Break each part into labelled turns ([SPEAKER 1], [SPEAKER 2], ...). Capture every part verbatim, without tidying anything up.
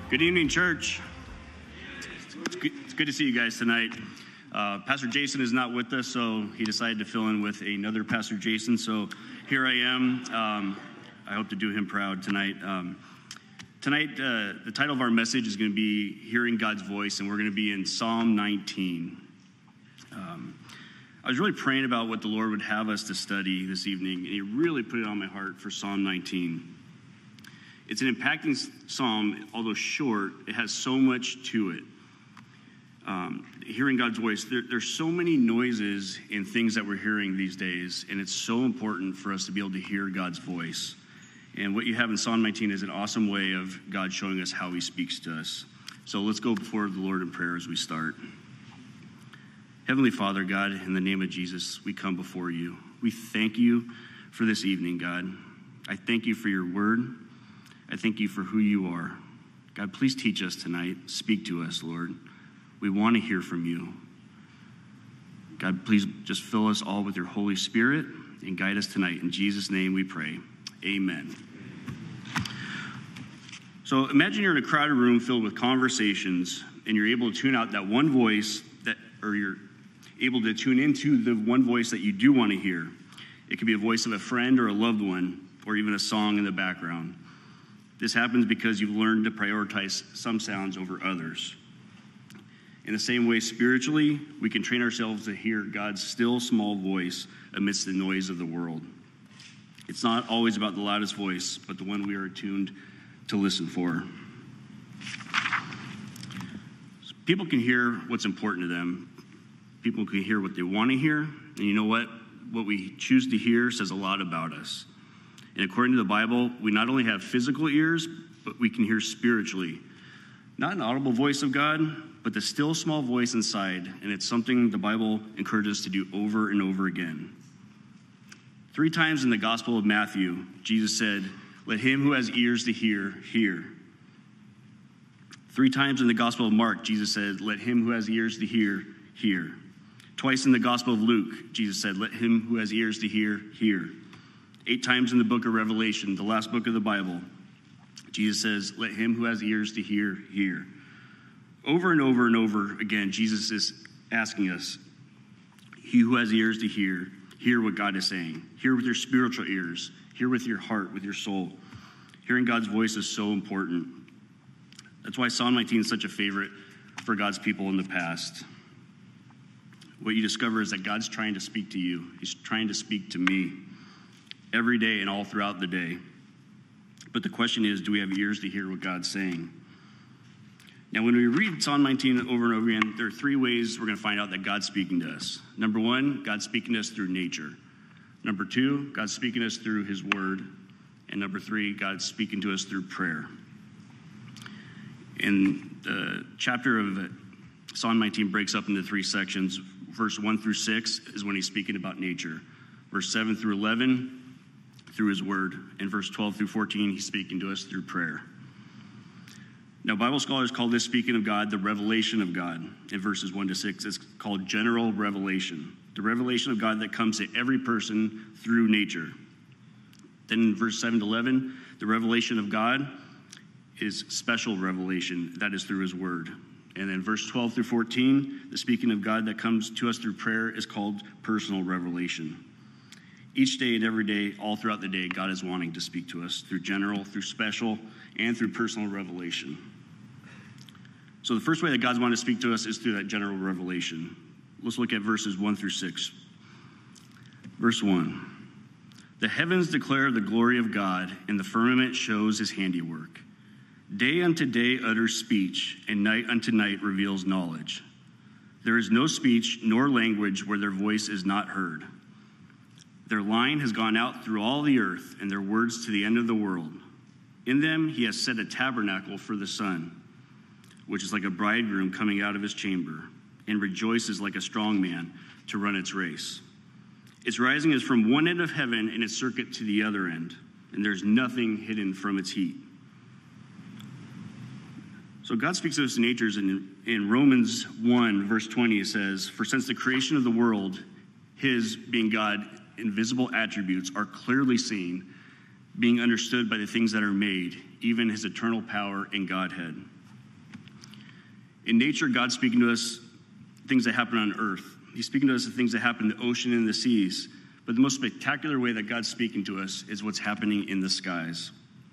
[SPEAKER 1] Good evening, church. It's good, it's good to see you guys tonight. Uh, Pastor Jason is not with us, so he decided to fill in with another Pastor Jason. So here I am. Um, I hope to do him proud tonight. Um, tonight, uh, the title of our message is going to be Hearing God's Voice, and we're going to be in Psalm nineteen. Um, I was really praying about what the Lord would have us to study this evening, and he really put it on my heart for Psalm nineteen. It's an impacting psalm, although short. It has so much to it. Um, hearing God's voice, there, there's so many noises and things that we're hearing these days, and it's so important for us to be able to hear God's voice. And what you have in Psalm nineteen is an awesome way of God showing us how he speaks to us. So let's go before the Lord in prayer as we start. Heavenly Father, God, in the name of Jesus, we come before you. We thank you for this evening, God. I thank you for your word. I thank you for who you are. God, please teach us tonight. Speak to us, Lord. We want to hear from you. God, please just fill us all with your Holy Spirit and guide us tonight. In Jesus' name we pray. Amen. So imagine you're in a crowded room filled with conversations, and you're able to tune out that one voice that, or you're able to tune into the one voice that you do want to hear. It could be a voice of a friend or a loved one, or even a song in the background. This happens because you've learned to prioritize some sounds over others. In the same way, spiritually, we can train ourselves to hear God's still small voice amidst the noise of the world. It's not always about the loudest voice, but the one we are attuned to listen for. People can hear what's important to them. People can hear what they want to hear. And you know what? What we choose to hear says a lot about us. And according to the Bible, we not only have physical ears, but we can hear spiritually. Not an audible voice of God, but the still small voice inside. And it's something the Bible encourages us to do over and over again. Three times in the Gospel of Matthew, Jesus said, "Let him who has ears to hear, hear." Three times in the Gospel of Mark, Jesus said, "Let him who has ears to hear, hear." Twice in the Gospel of Luke, Jesus said, "Let him who has ears to hear, hear." Eight times in the book of Revelation, the last book of the Bible, Jesus says, "Let him who has ears to hear, hear." Over and over and over again, Jesus is asking us, he who has ears to hear, hear what God is saying. Hear with your spiritual ears. Hear with your heart, with your soul. Hearing God's voice is so important. That's why Psalm nineteen is such a favorite for God's people in the past. What you discover is that God's trying to speak to you. He's trying to speak to me every day and all throughout the day. But the question is, do we have ears to hear what God's saying? Now, when we read Psalm nineteen over and over again, there are three ways we're going to find out that God's speaking to us. Number one, God's speaking to us through nature. Number two, God's speaking to us through his word. And number three, God's speaking to us through prayer. And the chapter of Psalm nineteen breaks up into three sections. Verse one through six is when he's speaking about nature. Verse seven through eleven, through his word. And verse twelve through fourteen, he's speaking to us through prayer. Now, Bible scholars call this speaking of God the revelation of God. In verses one to six, it's called general revelation. The revelation of God that comes to every person through nature. Then in verse seven to eleven, the revelation of God is special revelation. That is through his word. And then verse twelve through fourteen, the speaking of God that comes to us through prayer is called personal revelation. Each day and every day, all throughout the day, God is wanting to speak to us through general, through special, and through personal revelation. So the first way that God's wanting to speak to us is through that general revelation. Let's look at verses one through six. Verse one. The heavens declare the glory of God, and the firmament shows his handiwork. Day unto day utters speech, and night unto night reveals knowledge. There is no speech nor language where their voice is not heard. Their line has gone out through all the earth, and their words to the end of the world. In them he has set a tabernacle for the sun, which is like a bridegroom coming out of his chamber, and rejoices like a strong man to run its race. Its rising is from one end of heaven, and its circuit to the other end, and there's nothing hidden from its heat. So God speaks to us in nature, and in Romans one, verse twenty, it says, "For since the creation of the world, his, being God, invisible attributes are clearly seen, being understood by the things that are made, even his eternal power and Godhead, In nature, God's speaking to us things that happen on earth. He's speaking to us the things that happen in the ocean and the seas. But the most spectacular way that God's speaking to us is what's happening in the skies.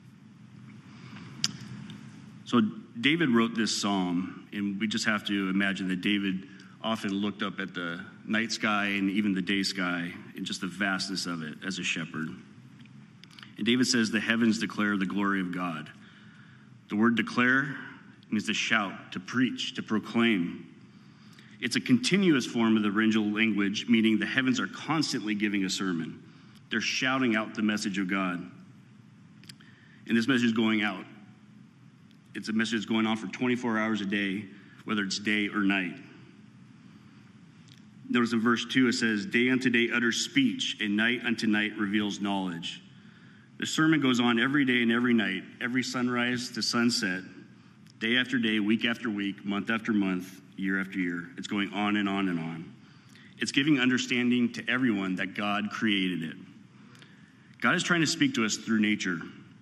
[SPEAKER 1] So David wrote this psalm, and we just have to imagine that David often looked up at the night sky and even the day sky and just the vastness of it as a shepherd. And David says, the heavens declare the glory of God. The word declare means to shout, to preach, to proclaim. It's a continuous form of the original language, meaning the heavens are constantly giving a sermon. They're shouting out the message of God. And this message is going out. It's a message that's going on for twenty-four hours a day, whether it's day or night. Notice in verse two, it says, day unto day utters speech, and night unto night reveals knowledge. The sermon goes on every day and every night, every sunrise to sunset, day after day, week after week, month after month, year after year. It's going on and on and on. It's giving understanding to everyone that God created it. God is trying to speak to us through nature.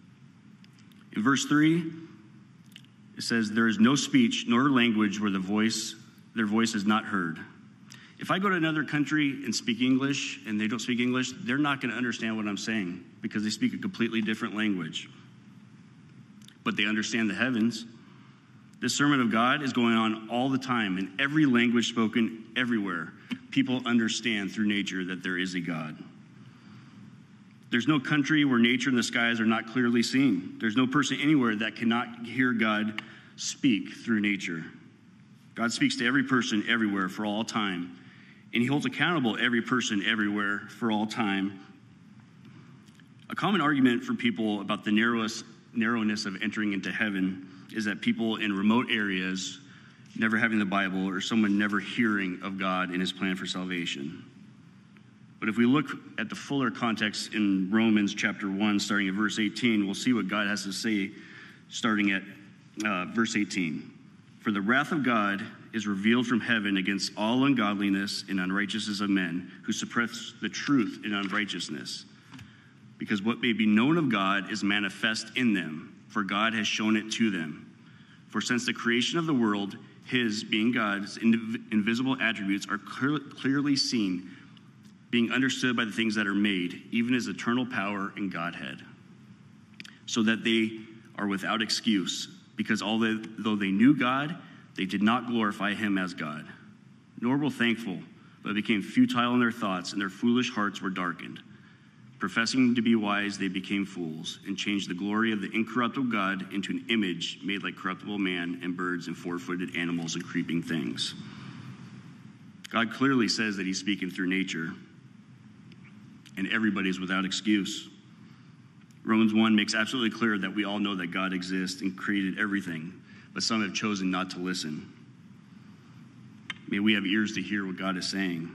[SPEAKER 1] In verse three, it says, there is no speech nor language where the voice, their voice is not heard. If I go to another country and speak English and they don't speak English, they're not going to understand what I'm saying because they speak a completely different language. But they understand the heavens. This sermon of God is going on all the time in every language spoken everywhere. People understand through nature that there is a God. There's no country where nature and the skies are not clearly seen. There's no person anywhere that cannot hear God speak through nature. God speaks to every person everywhere for all time. And he holds accountable every person everywhere for all time. A common argument for people about the narrowest, narrowness of entering into heaven is that people in remote areas never having the Bible or someone never hearing of God and his plan for salvation. But if we look at the fuller context in Romans chapter one, starting at verse eighteen, we'll see what God has to say starting at uh, verse eighteen. For the wrath of God is revealed from heaven against all ungodliness and unrighteousness of men who suppress the truth in unrighteousness. Because what may be known of God is manifest in them, for God has shown it to them. For since the creation of the world, his, being God's, invisible attributes are clear, clearly seen, being understood by the things that are made, even his eternal power and Godhead, so that they are without excuse, because although they knew God, they did not glorify him as God, nor were thankful, but became futile in their thoughts, and their foolish hearts were darkened. Professing to be wise, they became fools, and changed the glory of the incorruptible God into an image made like corruptible man and birds and four-footed animals and creeping things. God clearly says that he's speaking through nature, and everybody's without excuse. Romans one makes absolutely clear that we all know that God exists and created everything, but some have chosen not to listen. May we have ears to hear what God is saying.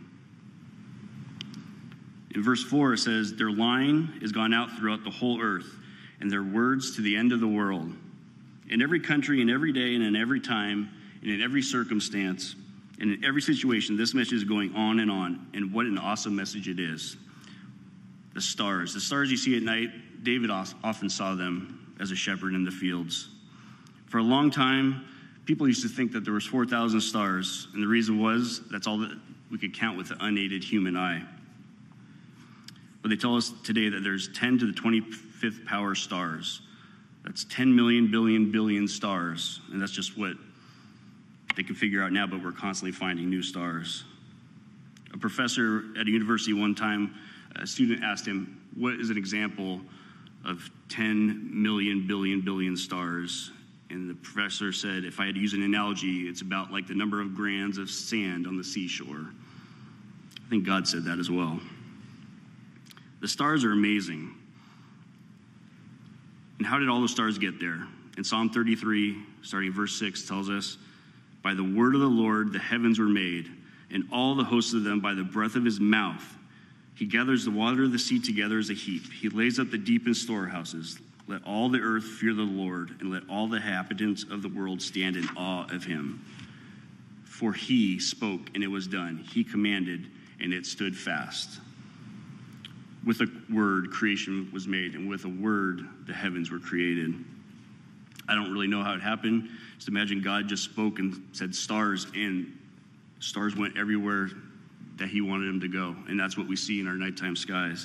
[SPEAKER 1] In verse four, it says, their line is gone out throughout the whole earth, and their words to the end of the world. In every country, in every day, and in every time, and in every circumstance, and in every situation, this message is going on and on, and what an awesome message it is. The stars. The stars you see at night, David often saw them as a shepherd in the fields. For a long time, people used to think that there was four thousand stars, and the reason was that's all that we could count with the unaided human eye. But they tell us today that there's ten to the twenty-fifth power stars. That's ten million, billion, billion stars, and that's just what they can figure out now, but we're constantly finding new stars. A professor at a university one time, a student asked him, what is an example of ten million, billion, billion stars? And the professor said, if I had to use an analogy, it's about like the number of grains of sand on the seashore. I think God said that as well. The stars are amazing. And how did all the stars get there? In Psalm thirty-three, starting verse six, tells us, by the word of the Lord the heavens were made, and all the hosts of them by the breath of his mouth. He gathers the water of the sea together as a heap. He lays up the deep in storehouses. Let all the earth fear the Lord, and let all the inhabitants of the world stand in awe of him. For he spoke, and it was done. He commanded, and it stood fast. With a word, creation was made, and with a word, the heavens were created. I don't really know how it happened. Just imagine God just spoke and said stars, and stars went everywhere that he wanted them to go. And that's what we see in our nighttime skies.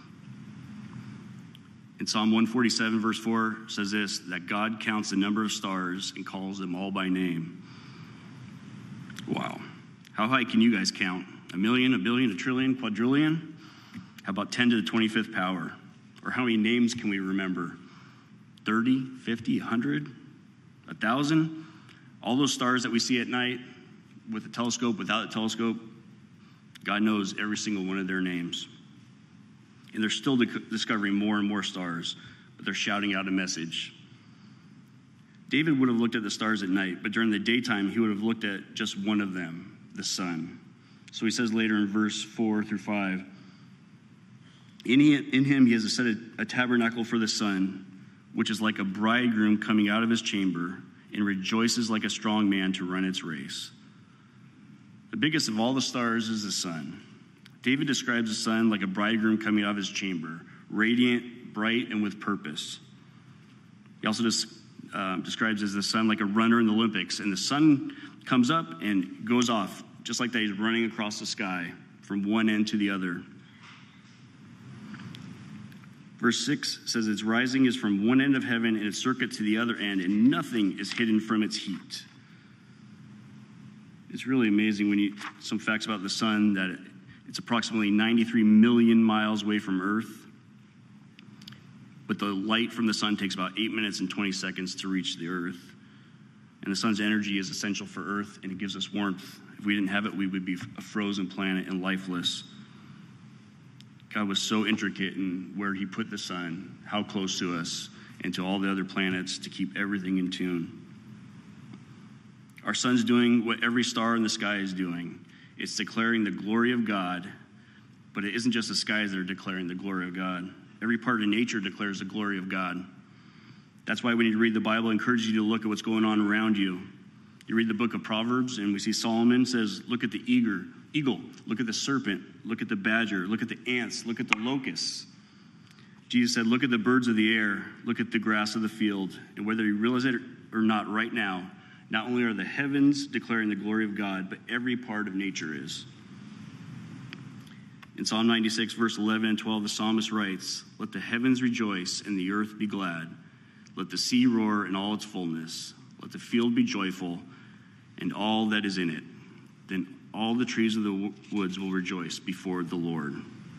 [SPEAKER 1] In Psalm one forty-seven, verse four says this, that God counts the number of stars and calls them all by name. Wow. How high can you guys count? A million, a billion, a trillion, quadrillion? How about ten to the twenty-fifth power? Or how many names can we remember? thirty, fifty, one hundred, one thousand? All those stars that we see at night with a telescope, without a telescope, God knows every single one of their names. And they're still discovering more and more stars, but they're shouting out a message. David would have looked at the stars at night, but during the daytime, he would have looked at just one of them, the sun. So he says later in verse four through five, in, he, in him he has set a, a tabernacle for the sun, which is like a bridegroom coming out of his chamber, and rejoices like a strong man to run its race. The biggest of all the stars is the sun. David describes the sun like a bridegroom coming out of his chamber, radiant, bright, and with purpose. He also des- uh, describes as the sun like a runner in the Olympics, and the sun comes up and goes off, just like that he's running across the sky from one end to the other. Verse six says its rising is from one end of heaven and its circuit to the other end, and nothing is hidden from its heat. It's really amazing when you, some facts about the sun, that it, it's approximately ninety-three million miles away from Earth, but the light from the sun takes about eight minutes and twenty seconds to reach the Earth. And the sun's energy is essential for Earth, and it gives us warmth. If we didn't have it, we would be a frozen planet and lifeless. God was so intricate in where he put the sun, how close to us, and to all the other planets to keep everything in tune. Our sun's doing what every star in the sky is doing. It's declaring the glory of God, but it isn't just the skies that are declaring the glory of God. Every part of nature declares the glory of God. That's why when you read the Bible, I encourage you to look at what's going on around you. You read the book of Proverbs, and we see Solomon says, look at the eager, eagle, look at the serpent, look at the badger, look at the ants, look at the locusts. Jesus said, look at the birds of the air, look at the grass of the field. And whether you realize it or not right now, not only are the heavens declaring the glory of God, but every part of nature is. In Psalm ninety-six, verse eleven and twelve, the psalmist writes, let the heavens rejoice and the earth be glad. Let the sea roar in all its fullness. Let the field be joyful and all that is in it. Then all the trees of the woods will rejoice before the Lord.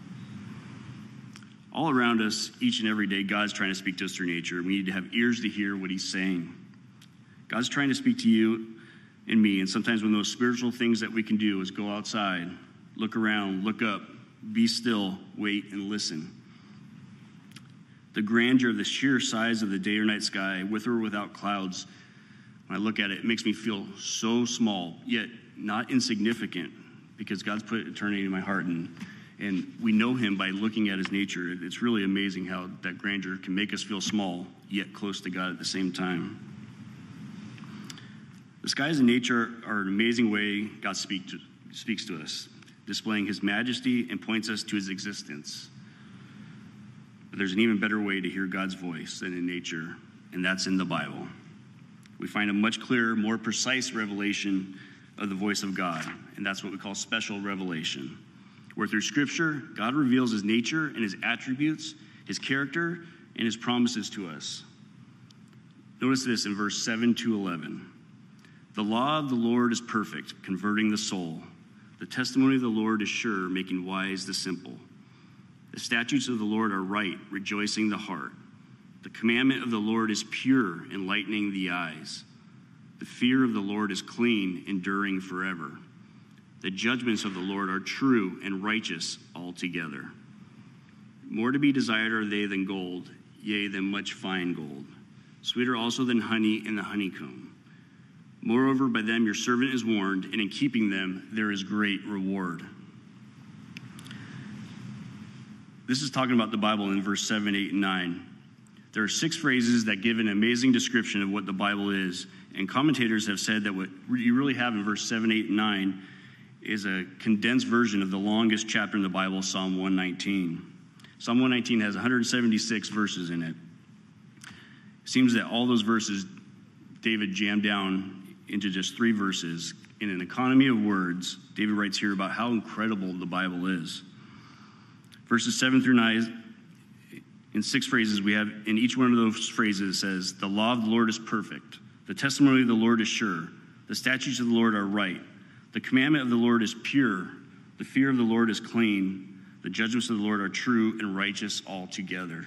[SPEAKER 1] All around us, each and every day, God's trying to speak to us through nature. We need to have ears to hear what he's saying. God's trying to speak to you and me, and sometimes one of those spiritual things that we can do is go outside, look around, look up, be still, wait, and listen. The grandeur of the sheer size of the day or night sky, with or without clouds, when I look at it, it makes me feel so small, yet not insignificant, because God's put eternity in my heart, and, and we know him by looking at his nature. It's really amazing how that grandeur can make us feel small, yet close to God at the same time. The skies and nature are an amazing way God speak to, speaks to us, displaying his majesty and points us to his existence. But there's an even better way to hear God's voice than in nature, and that's in the Bible. We find a much clearer, more precise revelation of the voice of God, and that's what we call special revelation, where through Scripture, God reveals his nature and his attributes, his character, and his promises to us. Notice this in verse seven to eleven. The law of the Lord is perfect, converting the soul. The testimony of the Lord is sure, making wise the simple. The statutes of the Lord are right, rejoicing the heart. The commandment of the Lord is pure, enlightening the eyes. The fear of the Lord is clean, enduring forever. The judgments of the Lord are true and righteous altogether. More to be desired are they than gold, yea, than much fine gold. Sweeter also than honey in the honeycomb. Moreover, by them your servant is warned, and in keeping them there is great reward. This is talking about the Bible in verse seven, eight, and nine. There are six phrases that give an amazing description of what the Bible is, and commentators have said that what you really have in verse seven, eight, and nine is a condensed version of the longest chapter in the Bible, Psalm one nineteen. Psalm one nineteen has one hundred seventy-six verses in it. seems that all those verses David jammed down into just three verses. In an economy of words, David writes here about how incredible the Bible is. Verses seven through nine, in six phrases we have, in each one of those phrases it says, the law of the Lord is perfect. The testimony of the Lord is sure. The statutes of the Lord are right. The commandment of the Lord is pure. The fear of the Lord is clean. The judgments of the Lord are true and righteous altogether.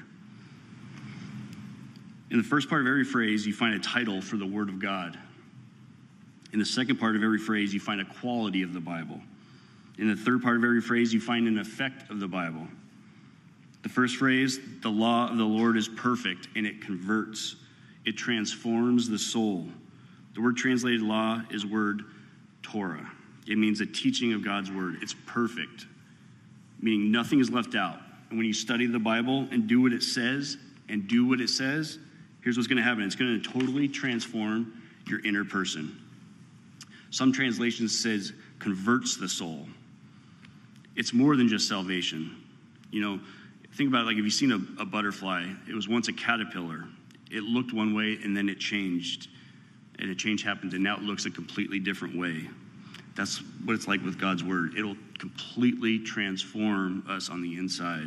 [SPEAKER 1] In the first part of every phrase, you find a title for the Word of God. In the second part of every phrase, you find a quality of the Bible. In the third part of every phrase, you find an effect of the Bible. The first phrase, the law of the Lord is perfect, and it converts. It transforms the soul. The word translated law is word Torah. It means a teaching of God's word. It's perfect, meaning nothing is left out. And when you study the Bible and do what it says, and do what it says, here's what's going to happen. It's going to totally transform your inner person. Some translations says converts the soul. It's more than just salvation. You know, think about it, like if you've seen a, a butterfly, it was once a caterpillar. It looked one way and then it changed. And a change happened and now it looks a completely different way. That's what it's like with God's word. It'll completely transform us on the inside.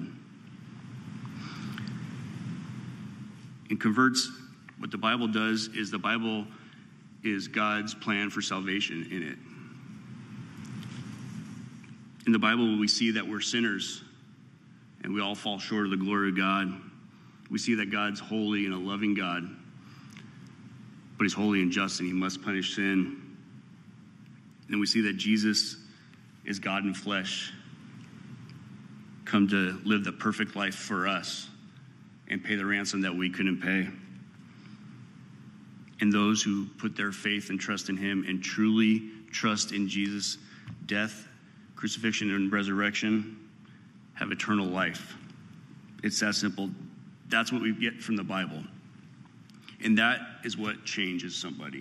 [SPEAKER 1] And converts, what the Bible does is the Bible is God's plan for salvation in it. In the Bible, we see that we're sinners and we all fall short of the glory of God. We see that God's holy and a loving God, but he's holy and just and he must punish sin. And we see that Jesus is God in flesh, come to live the perfect life for us and pay the ransom that we couldn't pay. And those who put their faith and trust in him and truly trust in Jesus' death, crucifixion, and resurrection have eternal life. It's that simple. That's what we get from the Bible. And that is what changes somebody.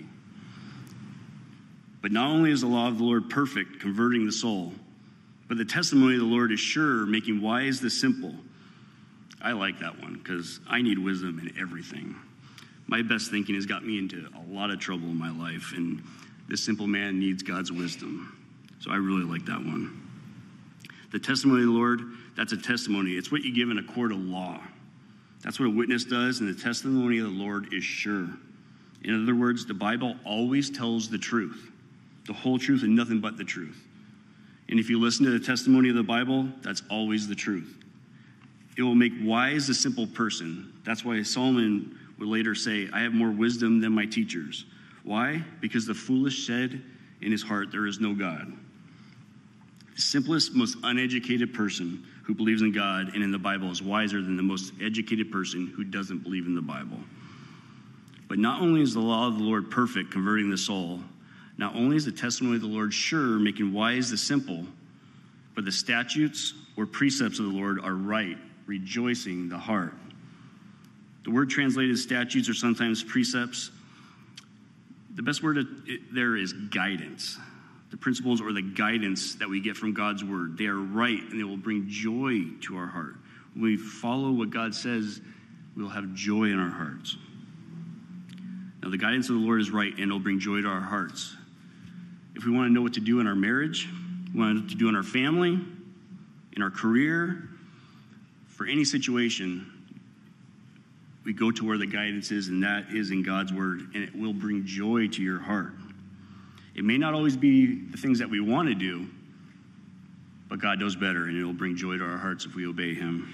[SPEAKER 1] But not only is the law of the Lord perfect, converting the soul, but the testimony of the Lord is sure, making wise the simple. I like that one because I need wisdom in everything. My best thinking has got me into a lot of trouble in my life, and this simple man needs God's wisdom. So I really like that one. The testimony of the Lord, that's a testimony. It's what you give in a court of law. That's what a witness does, and the testimony of the Lord is sure. In other words, the Bible always tells the truth, the whole truth and nothing but the truth. And if you listen to the testimony of the Bible, that's always the truth. It will make wise the simple person. That's why Solomon would later say, I have more wisdom than my teachers. Why? Because the foolish said in his heart, there is no God. The simplest, most uneducated person who believes in God and in the Bible is wiser than the most educated person who doesn't believe in the Bible. But not only is the law of the Lord perfect, converting the soul, not only is the testimony of the Lord sure, making wise the simple, but the statutes or precepts of the Lord are right, rejoicing the heart. The word translated statutes or sometimes precepts, the best word there is guidance. The principles or the guidance that we get from God's word. They are right and they will bring joy to our heart. When we follow what God says, we will have joy in our hearts. Now, the guidance of the Lord is right and it'll bring joy to our hearts. If we want to know what to do in our marriage, we want to know what to do in our family, in our career, for any situation, we go to where the guidance is, and that is in God's word, and it will bring joy to your heart. It may not always be the things that we want to do, but God knows better, and it will bring joy to our hearts if we obey him.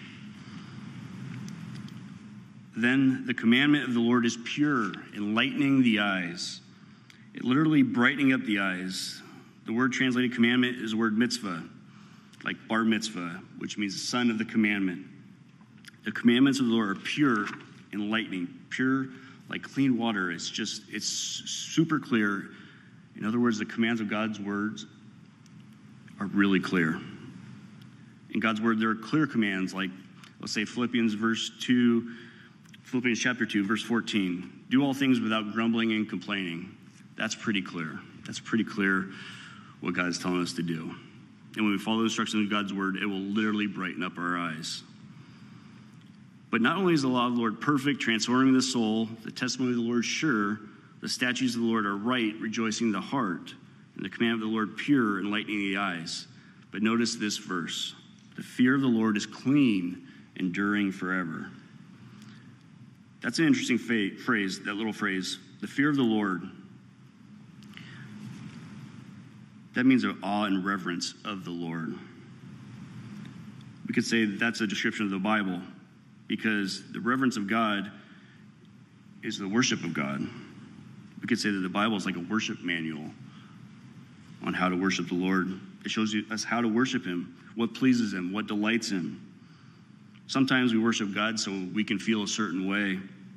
[SPEAKER 1] Then the commandment of the Lord is pure, enlightening the eyes. It literally brightening up the eyes. The word translated commandment is the word mitzvah, like bar mitzvah, which means son of the commandment. The commandments of the Lord are pure, enlightening, pure like clean water. It's just, it's super clear. In other words, the commands of God's words are really clear. In God's word, there are clear commands like, let's say Philippians verse two, Philippians chapter two, verse fourteen. Do all things without grumbling and complaining. That's pretty clear. That's pretty clear what God is telling us to do. And when we follow the instructions of God's word, it will literally brighten up our eyes. But not only is the law of the Lord perfect, transforming the soul, the testimony of the Lord sure, the statutes of the Lord are right, rejoicing the heart, and the command of the Lord pure, enlightening the eyes. But notice this verse. The fear of the Lord is clean, enduring forever. That's an interesting fa- phrase, that little phrase. The fear of the Lord. That means an awe and reverence of the Lord. We could say that that's a description of the Bible, because the reverence of God is the worship of God. We could say that the Bible is like a worship manual on how to worship the Lord. It shows you us how to worship him, what pleases him, what delights him. Sometimes we worship God so we can feel a certain way,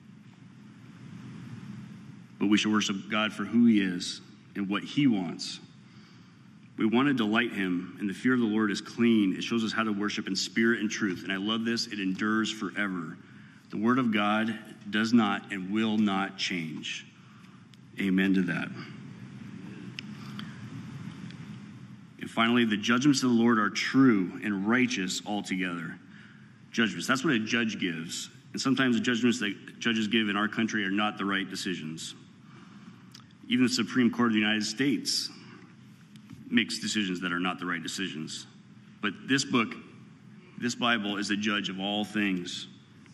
[SPEAKER 1] but we should worship God for who he is and what he wants. We want to delight him, and the fear of the Lord is clean. It shows us how to worship in spirit and truth, and I love this. It endures forever. The word of God does not and will not change. Amen to that. And finally, the judgments of the Lord are true and righteous altogether. Judgments, that's what a judge gives. And sometimes the judgments that judges give in our country are not the right decisions. Even the Supreme Court of the United States makes decisions that are not the right decisions. But this book, this Bible, is a judge of all things.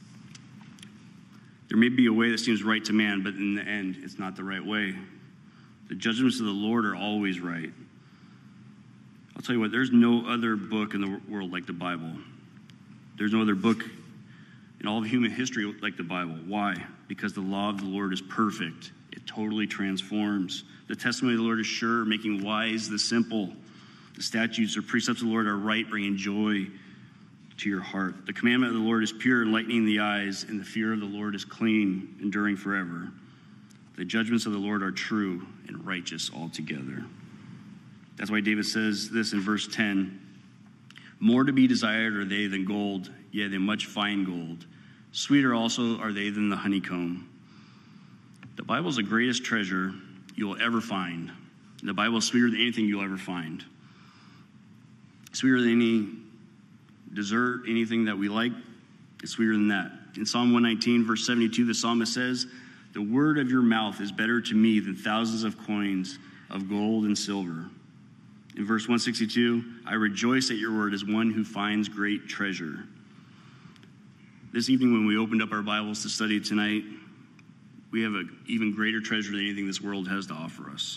[SPEAKER 1] There may be a way that seems right to man, but in the end, it's not the right way. The judgments of the Lord are always right. I'll tell you what, there's no other book in the world like the Bible. There's no other book in all of human history like the Bible. Why? Because the law of the Lord is perfect. It totally transforms. The testimony of the Lord is sure, making wise the simple. The statutes or precepts of the Lord are right, bringing joy to your heart. The commandment of the Lord is pure, enlightening the eyes, and the fear of the Lord is clean, enduring forever. The judgments of the Lord are true and righteous altogether. That's why David says this in verse ten. More to be desired are they than gold, yea, than much fine gold. Sweeter also are they than the honeycomb. The Bible is the greatest treasure you will ever find. The Bible is sweeter than anything you'll ever find. Sweeter than any dessert, anything that we like, it's sweeter than that. In Psalm one nineteen, verse seventy-two, the psalmist says, "The word of your mouth is better to me than thousands of coins of gold and silver." In verse one sixty-two, "I rejoice at your word as one who finds great treasure." This evening when we opened up our Bibles to study tonight, we have an even greater treasure than anything this world has to offer us.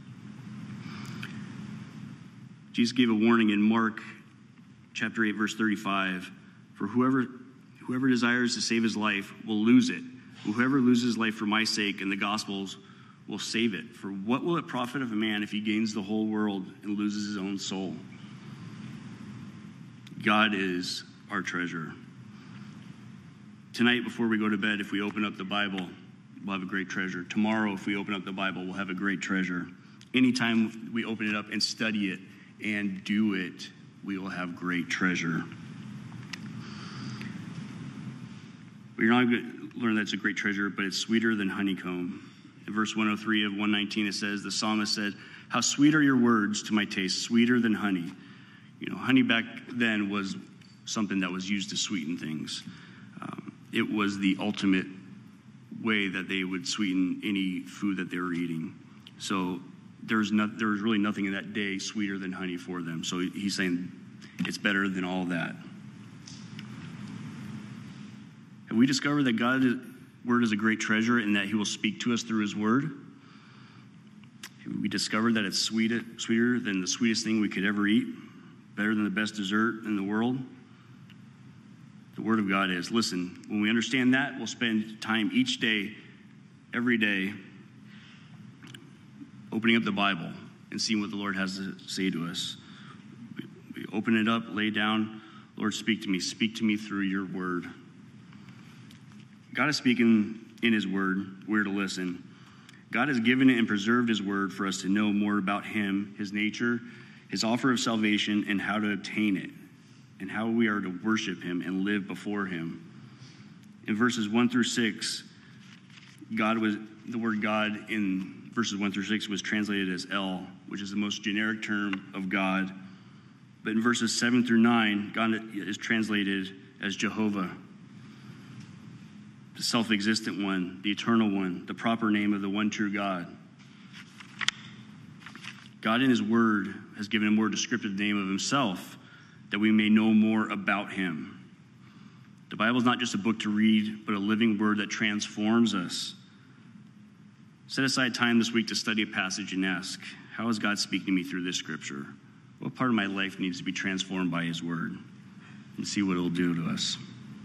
[SPEAKER 1] Jesus gave a warning in Mark chapter eight, verse thirty-five. For whoever whoever desires to save his life will lose it. Whoever loses his life for my sake and the gospel's will save it. For what will it profit of a man if he gains the whole world and loses his own soul? God is our treasure. Tonight, before we go to bed, if we open up the Bible, we'll have a great treasure. Tomorrow, if we open up the Bible, we'll have a great treasure. Anytime we open it up and study it and do it, we will have great treasure. We're not going to learn that it's a great treasure, but it's sweeter than honeycomb. In verse one oh three of one nineteen, it says, the psalmist said, "How sweet are your words to my taste, sweeter than honey." You know, honey back then was something that was used to sweeten things. Um, it was the ultimate way that they would sweeten any food that they were eating. So there's not, there was really nothing in that day sweeter than honey for them. So he's saying it's better than all that. Have we discovered that God's word is a great treasure and that he will speak to us through his word? Have we discovered that it's sweeter, sweeter than the sweetest thing we could ever eat? Better than the best dessert in the world? The word of God is. Listen, when we understand that, we'll spend time each day, every day, opening up the Bible and seeing what the Lord has to say to us. We, we open it up, lay down. Lord, speak to me. Speak to me through your word. God is speaking in his word. We're to listen. God has given it and preserved his word for us to know more about him, his nature, his offer of salvation, and how to obtain it, and how we are to worship him and live before him. In verses one through six, God was the word God in verses one through six was translated as El, which is the most generic term of God. But in verses seven through nine, God is translated as Jehovah. the self-existent one, the eternal one, the proper name of the one true God. God in his word has given a more descriptive name of himself that we may know more about him. The Bible is not just a book to read, but a living word that transforms us. Set aside time this week to study a passage and ask, how is God speaking to me through this scripture? What part of my life needs to be transformed by his word? And see what it'll do to us.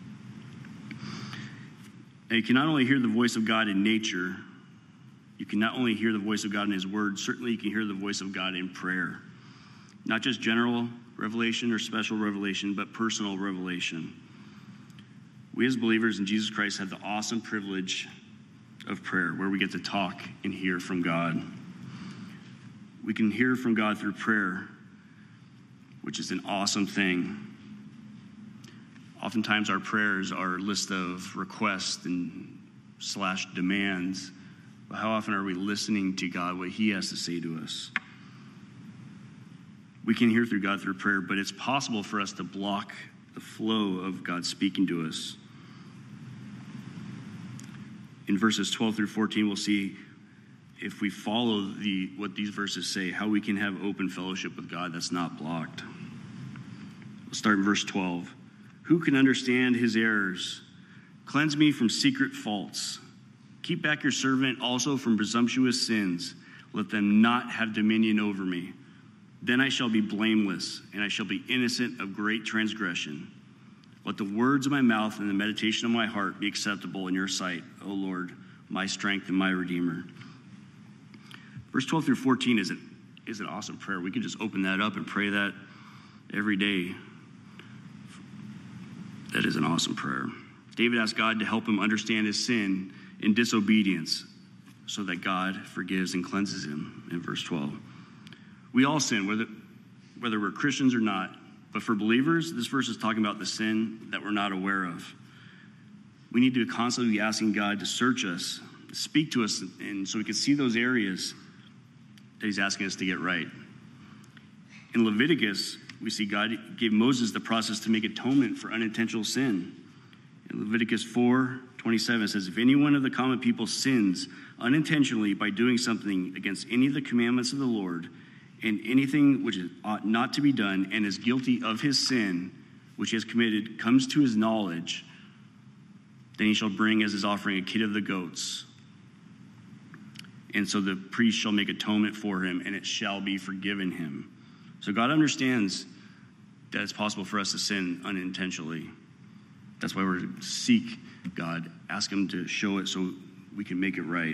[SPEAKER 1] And you can not only hear the voice of God in nature, you can not only hear the voice of God in his word, certainly you can hear the voice of God in prayer. Not just general revelation or special revelation, but personal revelation. We as believers in Jesus Christ have the awesome privilege of prayer, where we get to talk and hear from God. We can hear from God through prayer, which is an awesome thing. Oftentimes our prayers are a list of requests and slash demands. But how often are we listening to God, what he has to say to us? We can hear through God through prayer, but it's possible for us to block the flow of God speaking to us. In verses twelve through fourteen, we'll see if we follow the what these verses say, how we can have open fellowship with God that's not blocked. We'll start in verse twelve. Who can understand his errors? Cleanse me from secret faults. Keep back your servant also from presumptuous sins. Let them not have dominion over me. Then I shall be blameless, and I shall be innocent of great transgression. Let the words of my mouth and the meditation of my heart be acceptable in your sight, O Lord, my strength and my Redeemer. Verse twelve through fourteen is an, is an awesome prayer. We can just open that up and pray that every day. That is an awesome prayer. David asked God to help him understand his sin and disobedience so that God forgives and cleanses him in verse twelve. We all sin, whether, whether we're Christians or not. But for believers, this verse is talking about the sin that we're not aware of. We need to constantly be asking God to search us, to speak to us, and so we can see those areas that he's asking us to get right. In Leviticus, we see God gave Moses the process to make atonement for unintentional sin. In Leviticus four twenty-seven, it says, if any one of the common people sins unintentionally by doing something against any of the commandments of the Lord, and anything which ought not to be done, and is guilty of his sin, which he has committed, comes to his knowledge, then he shall bring as his offering a kid of the goats. And so the priest shall make atonement for him, and it shall be forgiven him. So God understands that it's possible for us to sin unintentionally. That's why we're to seek God, ask him to show it so we can make it right.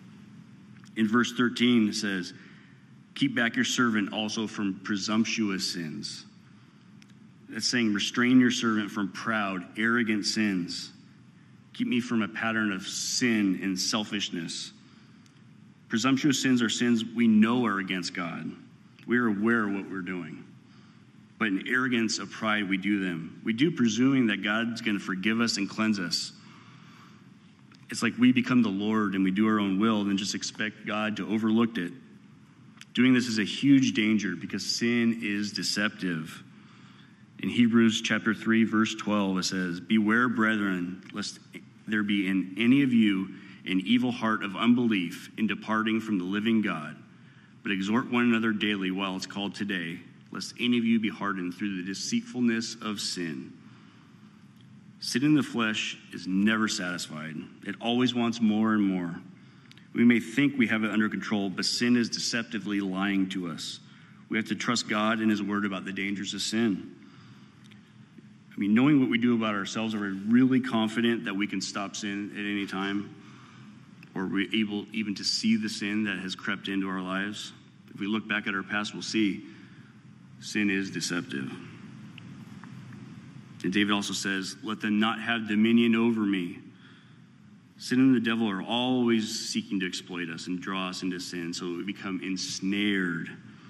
[SPEAKER 1] In verse thirteen, it says, keep back your servant also from presumptuous sins. That's saying restrain your servant from proud, arrogant sins. Keep me from a pattern of sin and selfishness. Presumptuous sins are sins we know are against God. We are aware of what we're doing. But in arrogance of pride, we do them. We do presuming that God's going to forgive us and cleanse us. It's like we become the Lord and we do our own will and just expect God to overlook it. Doing this is a huge danger because sin is deceptive. In Hebrews chapter three, verse twelve, it says, beware, brethren, lest there be in any of you an evil heart of unbelief in departing from the living God. But exhort one another daily while it's called today, lest any of you be hardened through the deceitfulness of sin. Sin in the flesh is never satisfied. It always wants more and more. We may think we have it under control, but sin is deceptively lying to us. We have to trust God and his word about the dangers of sin. I mean, knowing what we do about ourselves, are we really confident that we can stop sin at any time? Or are we able even to see the sin that has crept into our lives? If we look back at our past, we'll see sin is deceptive. And David also says, let them not have dominion over me. Sin and the devil are always seeking to exploit us and draw us into sin, so we become ensnared.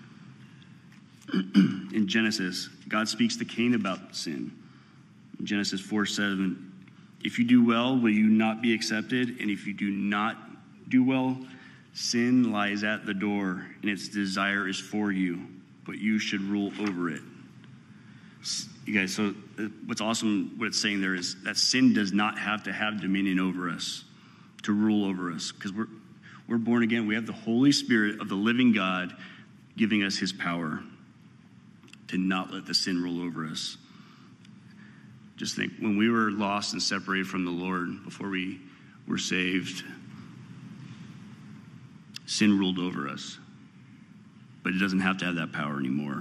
[SPEAKER 1] In Genesis, God speaks to Cain about sin. In Genesis four seven, if you do well, will you not be accepted? And if you do not do well, sin lies at the door, and its desire is for you, but you should rule over it. You guys, so what's awesome, what it's saying there is that sin does not have to have dominion over us, to rule over us, because we're, we're born again. We have the Holy Spirit of the living God giving us his power to not let the sin rule over us. Just think, when we were lost and separated from the Lord before we were saved, sin ruled over us. But it doesn't have to have that power anymore.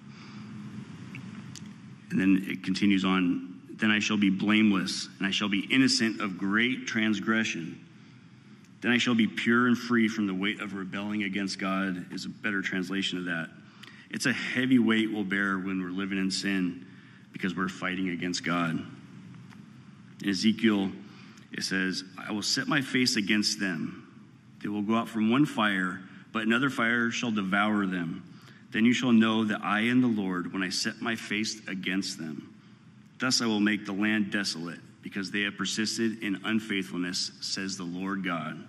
[SPEAKER 1] And then it continues on, then I shall be blameless, and I shall be innocent of great transgression. Then I shall be pure and free from the weight of rebelling against God, is a better translation of that. It's a heavy weight we'll bear when we're living in sin because we're fighting against God. In Ezekiel, it says, I will set my face against them. They will go out from one fire, but another fire shall devour them. Then you shall know that I am the Lord when I set my face against them. Thus I will make the land desolate, because they have persisted in unfaithfulness, says the Lord God.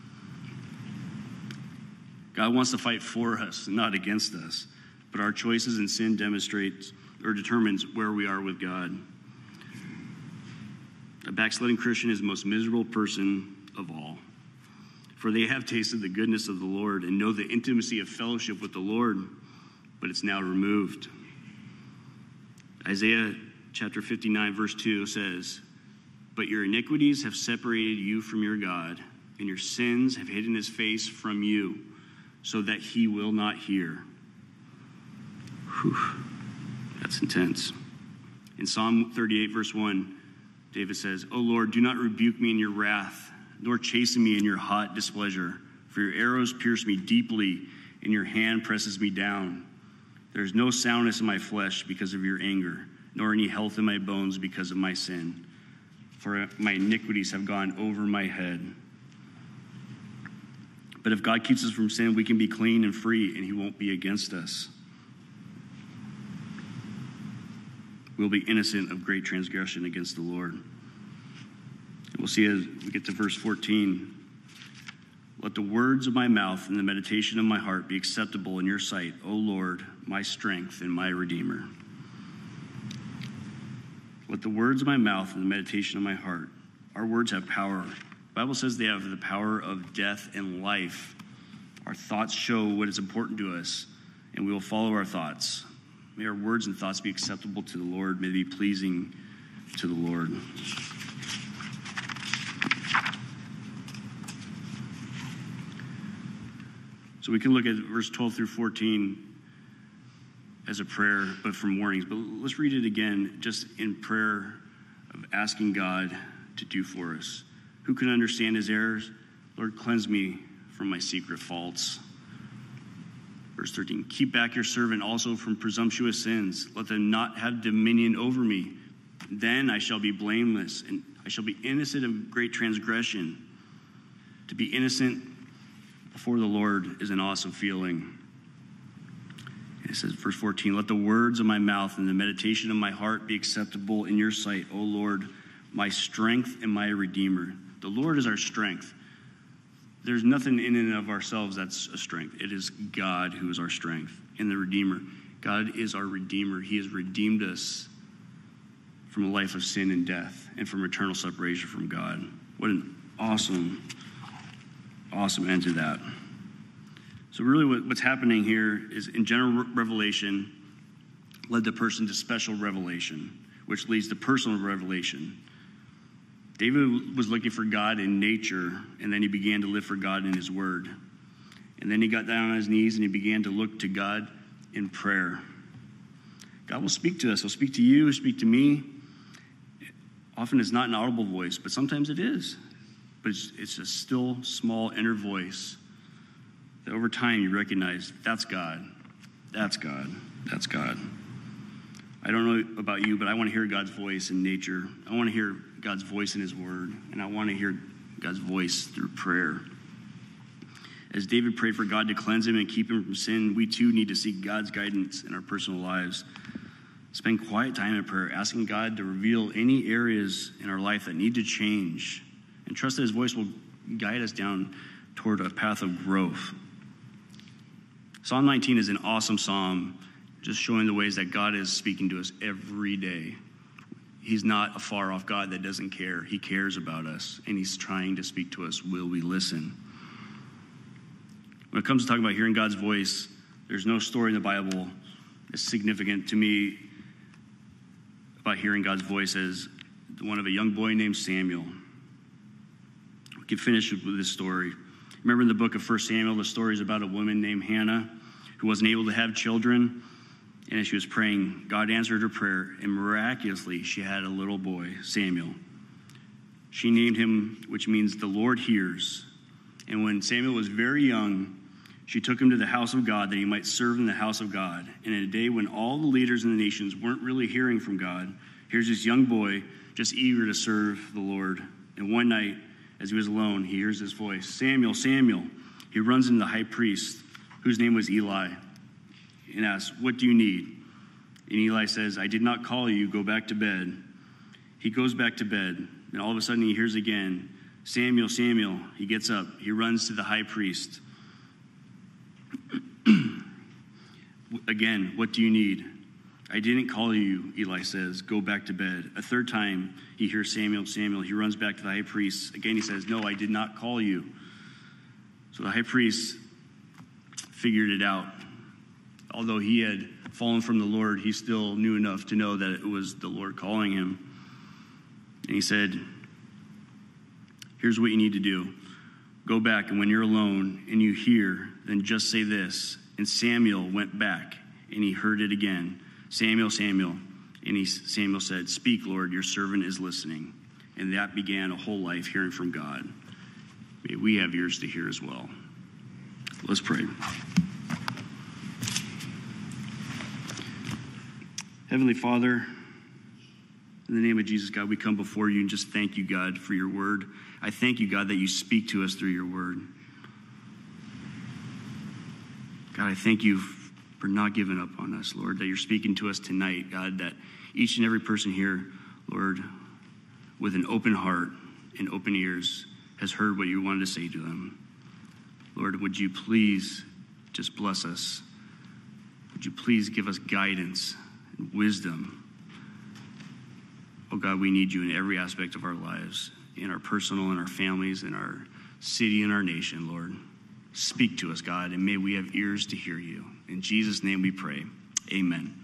[SPEAKER 1] God wants to fight for us, not against us. But our choices in sin demonstrates or determines where we are with God. A backsliding Christian is the most miserable person of all. For they have tasted the goodness of the Lord and know the intimacy of fellowship with the Lord, but it's now removed. Isaiah chapter fifty-nine, verse two says, but your iniquities have separated you from your God, and your sins have hidden his face from you, so that he will not hear. Whew. That's intense. In Psalm thirty-eight, verse one, David says, O Lord, do not rebuke me in your wrath, nor chasten me in your hot displeasure. For your arrows pierce me deeply, and your hand presses me down. There is no soundness in my flesh because of your anger, nor any health in my bones because of my sin. For my iniquities have gone over my head. But if God keeps us from sin, we can be clean and free, and he won't be against us. We'll be innocent of great transgression against the Lord. And we'll see as we get to verse fourteen. Let the words of my mouth and the meditation of my heart be acceptable in your sight, O Lord, my strength and my Redeemer. Let the words of my mouth and the meditation of my heart. Our words have power. The Bible says they have the power of death and life. Our thoughts show what is important to us, and we will follow our thoughts. May our words and thoughts be acceptable to the Lord. May they be pleasing to the Lord. So we can look at verse twelve through fourteen as a prayer, but from warnings. But let's read it again, just in prayer of asking God to do for us. Who can understand his errors? Lord, cleanse me from my secret faults. Verse thirteen, keep back your servant also from presumptuous sins. Let them not have dominion over me. Then I shall be blameless, and I shall be innocent of great transgression. To be innocent before the Lord is an awesome feeling. It says, verse fourteen, let the words of my mouth and the meditation of my heart be acceptable in your sight, O Lord, my strength and my Redeemer. The Lord is our strength. There's nothing in and of ourselves that's a strength. It is God who is our strength and the Redeemer. God is our Redeemer. He has redeemed us from a life of sin and death and from eternal separation from God. What an awesome, awesome end to that. So really what, what's happening here is in general revelation led the person to special revelation, which leads to personal revelation. David was looking for God in nature, and then he began to live for God in his word. And then he got down on his knees and he began to look to God in prayer. God will speak to us. He'll speak to you, he'll speak to me. Often it's not an audible voice, but sometimes it is. But it's, it's a still, small inner voice that over time you recognize, that's God, that's God, that's God. I don't know about you, but I want to hear God's voice in nature. I want to hear God's voice in his word, and I want to hear God's voice through prayer. As David prayed for God to cleanse him and keep him from sin, we too need to seek God's guidance in our personal lives. Spend quiet time in prayer, asking God to reveal any areas in our life that need to change, and trust that his voice will guide us down toward a path of growth. Psalm nineteen is an awesome psalm, just showing the ways that God is speaking to us every day. He's not a far-off God that doesn't care. He cares about us, and he's trying to speak to us. Will we listen? When it comes to talking about hearing God's voice, there's no story in the Bible that's significant to me about hearing God's voice as the one of a young boy named Samuel. We can finish with this story. Remember in the book of First Samuel, the story is about a woman named Hannah who wasn't able to have children. And as she was praying, God answered her prayer, and miraculously, she had a little boy, Samuel. She named him, which means the Lord hears. And when Samuel was very young, she took him to the house of God that he might serve in the house of God. And in a day when all the leaders in the nations weren't really hearing from God, here's this young boy just eager to serve the Lord. And one night, as he was alone, he hears this voice, Samuel, Samuel. He runs into the high priest, whose name was Eli, and asks, what do you need? And Eli says, I did not call you, go back to bed. He goes back to bed, and all of a sudden he hears again, Samuel, Samuel. He gets up, he runs to the high priest. Again, what do you need? I didn't call you, Eli says, go back to bed. A third time he hears Samuel, Samuel. He runs back to the high priest. Again he says, no, I did not call you. So the high priest figured it out. Although he had fallen from the Lord, he still knew enough to know that it was the Lord calling him. And he said, here's what you need to do. Go back, and when you're alone and you hear, then just say this. And Samuel went back, and he heard it again. Samuel, Samuel. And he, Samuel said, speak, Lord, your servant is listening. And that began a whole life hearing from God. May we have ears to hear as well. Let's pray. Heavenly Father, in the name of Jesus, God, we come before you and just thank you, God, for your word. I thank you, God, that you speak to us through your word. God, I thank you for not giving up on us, Lord, that you're speaking to us tonight, God, that each and every person here, Lord, with an open heart and open ears, has heard what you wanted to say to them. Lord, would you please just bless us? Would you please give us guidance and wisdom? Oh God, we need you in every aspect of our lives, in our personal, in our families, in our city, in our nation, Lord. Speak to us, God, and may we have ears to hear you. In Jesus' name we pray. Amen.